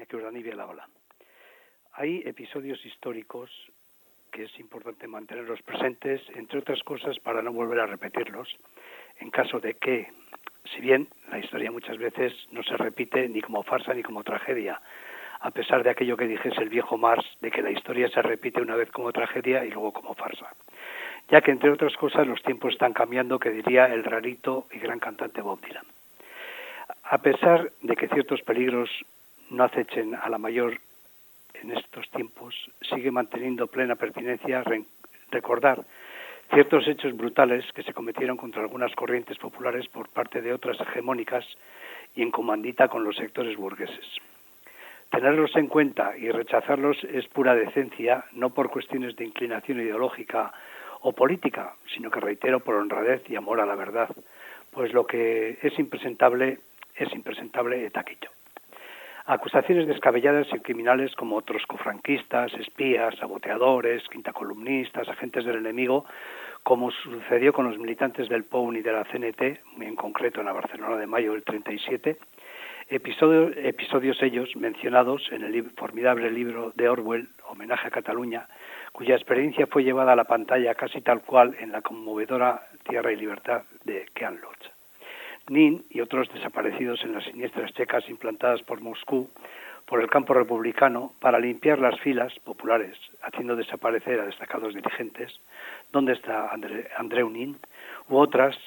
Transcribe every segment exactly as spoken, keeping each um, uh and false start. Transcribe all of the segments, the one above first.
de que Urdanibia la ola. Hay episodios históricos que es importante mantenerlos presentes, entre otras cosas para no volver a repetirlos, en caso de que, si bien la historia muchas veces no se repite ni como farsa ni como tragedia, a pesar de aquello que dijese el viejo Marx, de que la historia se repite una vez como tragedia y luego como farsa, ya que entre otras cosas los tiempos están cambiando, que diría el rarito y gran cantante Bob Dylan. A pesar de que ciertos peligros no acechen a la mayor en estos tiempos, sigue manteniendo plena pertinencia re- recordar ciertos hechos brutales que se cometieron contra algunas corrientes populares por parte de otras hegemónicas y en comandita con los sectores burgueses. Tenerlos en cuenta y rechazarlos es pura decencia, no por cuestiones de inclinación ideológica o política, sino que, reitero, por honradez y amor a la verdad, pues lo que es impresentable es impresentable et taquillo. Acusaciones descabelladas y criminales como trotskofranquistas, espías, saboteadores, quintacolumnistas, agentes del enemigo, como sucedió con los militantes del P O U N y de la C N T, muy en concreto en la Barcelona de mayo del treinta y siete, episodio, episodios ellos mencionados en el li- formidable libro de Orwell, Homenaje a Cataluña, cuya experiencia fue llevada a la pantalla casi tal cual en la conmovedora Tierra y Libertad de Kean Lodge. Nin y otros desaparecidos en las siniestras checas implantadas por Moscú por el campo republicano para limpiar las filas populares, haciendo desaparecer a destacados dirigentes, ¿dónde está André, Andreu Nin? U otras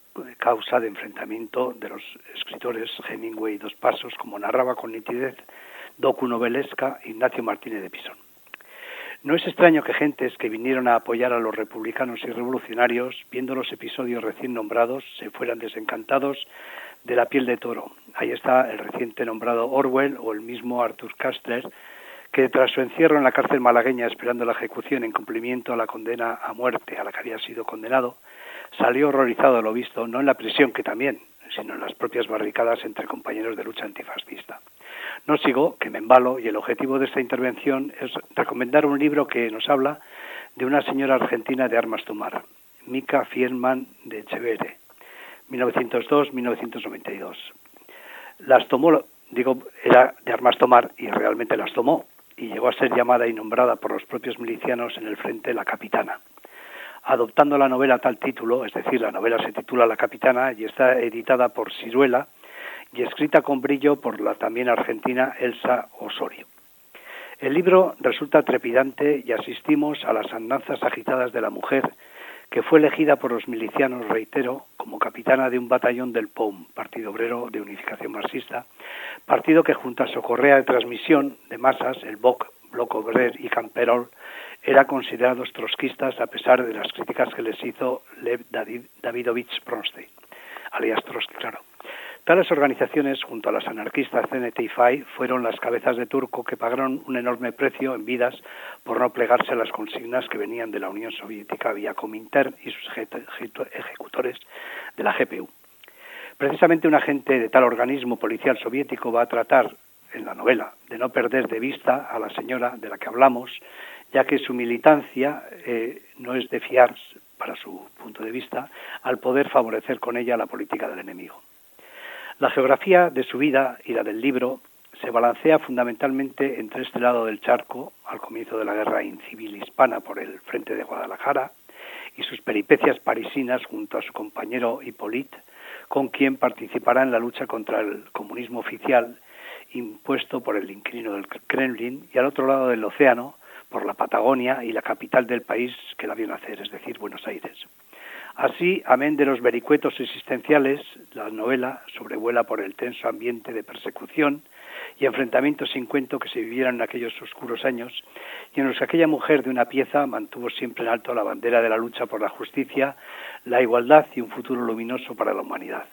causa de enfrentamiento de los escritores Hemingway y Dos Pasos, como narraba con nitidez docunovelesca Ignacio Martínez de Pisón. No es extraño que gentes que vinieron a apoyar a los republicanos y revolucionarios, viendo los episodios recién nombrados, se fueran desencantados de la piel de toro. Ahí está el reciente nombrado Orwell o el mismo Arthur Koestler, que tras su encierro en la cárcel malagueña esperando la ejecución en cumplimiento a la condena a muerte a la que había sido condenado, salió horrorizado de lo visto, no en la prisión, que también, sino en las propias barricadas entre compañeros de lucha antifascista. No sigo, que me embalo, y el objetivo de esta intervención es recomendar un libro que nos habla de una señora argentina de armas tomar, Mica Fierman de Echeverre, mil novecientos dos a mil novecientos noventa y dos. Las tomó, digo, era de armas tomar y realmente las tomó, y llegó a ser llamada y nombrada por los propios milicianos en el frente la Capitana. Adoptando la novela tal título, es decir, la novela se titula La Capitana y está editada por Siruela y escrita con brillo por la también argentina Elsa Osorio. El libro resulta trepidante y asistimos a las andanzas agitadas de la mujer que fue elegida por los milicianos, reitero, como capitana de un batallón del P O U M, Partido Obrero de Unificación Marxista, partido que junto a su correa de transmisión de masas, el B O C, Bloc Obrer y Camperol, era considerados trotskistas a pesar de las críticas que les hizo Lev Davidovich Bronstein, alias Trotsky, claro. Tales organizaciones, junto a las anarquistas C N T y F A I, fueron las cabezas de turco que pagaron un enorme precio en vidas por no plegarse a las consignas que venían de la Unión Soviética vía Comintern y sus ejecutores de la G P U. Precisamente un agente de tal organismo policial soviético va a tratar, en la novela, de no perder de vista a la señora de la que hablamos, ya que su militancia eh, no es de fiar, para su punto de vista, al poder favorecer con ella la política del enemigo. La geografía de su vida y la del libro se balancea fundamentalmente entre este lado del charco, al comienzo de la guerra incivil hispana por el frente de Guadalajara, y sus peripecias parisinas junto a su compañero Hippolyte, con quien participará en la lucha contra el comunismo oficial impuesto por el inquilino del Kremlin, y al otro lado del océano, por la Patagonia y la capital del país que la vio nacer, es decir, Buenos Aires. Así, amén de los vericuetos existenciales, la novela sobrevuela por el tenso ambiente de persecución y enfrentamientos sin cuento que se vivieron en aquellos oscuros años, y en los que aquella mujer de una pieza mantuvo siempre en alto la bandera de la lucha por la justicia, la igualdad y un futuro luminoso para la humanidad.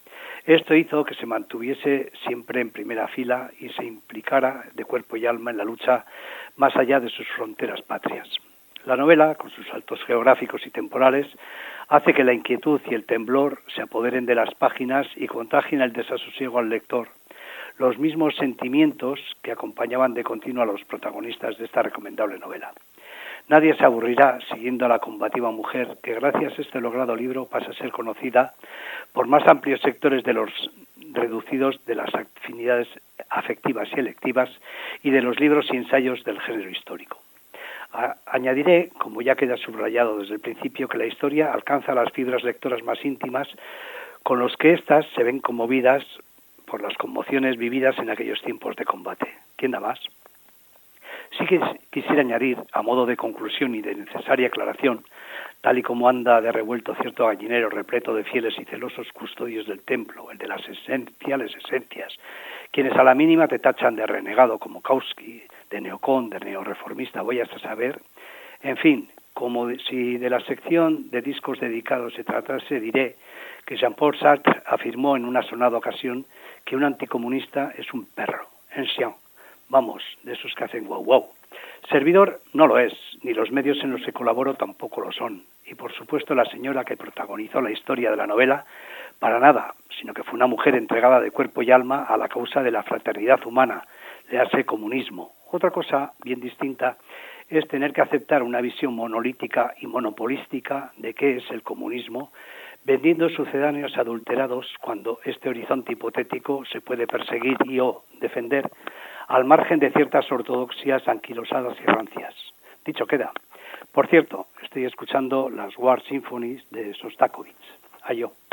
Esto hizo que se mantuviese siempre en primera fila y se implicara de cuerpo y alma en la lucha más allá de sus fronteras patrias. La novela, con sus saltos geográficos y temporales, hace que la inquietud y el temblor se apoderen de las páginas y contagien el desasosiego al lector, los mismos sentimientos que acompañaban de continuo a los protagonistas de esta recomendable novela. Nadie se aburrirá siguiendo a la combativa mujer que, gracias a este logrado libro, pasa a ser conocida por más amplios sectores de los reducidos de las afinidades afectivas y electivas y de los libros y ensayos del género histórico. A- añadiré, como ya queda subrayado desde el principio, que la historia alcanza las fibras lectoras más íntimas con los que éstas se ven conmovidas por las conmociones vividas en aquellos tiempos de combate. ¿Quién da más? Sí que quisiera añadir, a modo de conclusión y de necesaria aclaración, tal y como anda de revuelto cierto gallinero repleto de fieles y celosos custodios del templo, el de las esenciales esencias, quienes a la mínima te tachan de renegado como Kautsky, de neocon, de neoreformista, voy a saber. En fin, como de, si de la sección de discos dedicados se tratase, diré que Jean-Paul Sartre afirmó en una sonada ocasión que un anticomunista es un perro, un chien. Vamos, de esos que hacen guau guau. Servidor no lo es, ni los medios en los que colaboro tampoco lo son. Y por supuesto la señora que protagonizó la historia de la novela, para nada, sino que fue una mujer entregada de cuerpo y alma a la causa de la fraternidad humana, le hace comunismo. Otra cosa bien distinta es tener que aceptar una visión monolítica y monopolística de qué es el comunismo, vendiendo sucedáneos adulterados cuando este horizonte hipotético se puede perseguir y o defender al margen de ciertas ortodoxias anquilosadas y rancias. Dicho queda. Por cierto, estoy escuchando las War Symphonies de Sostakovich. Ayo.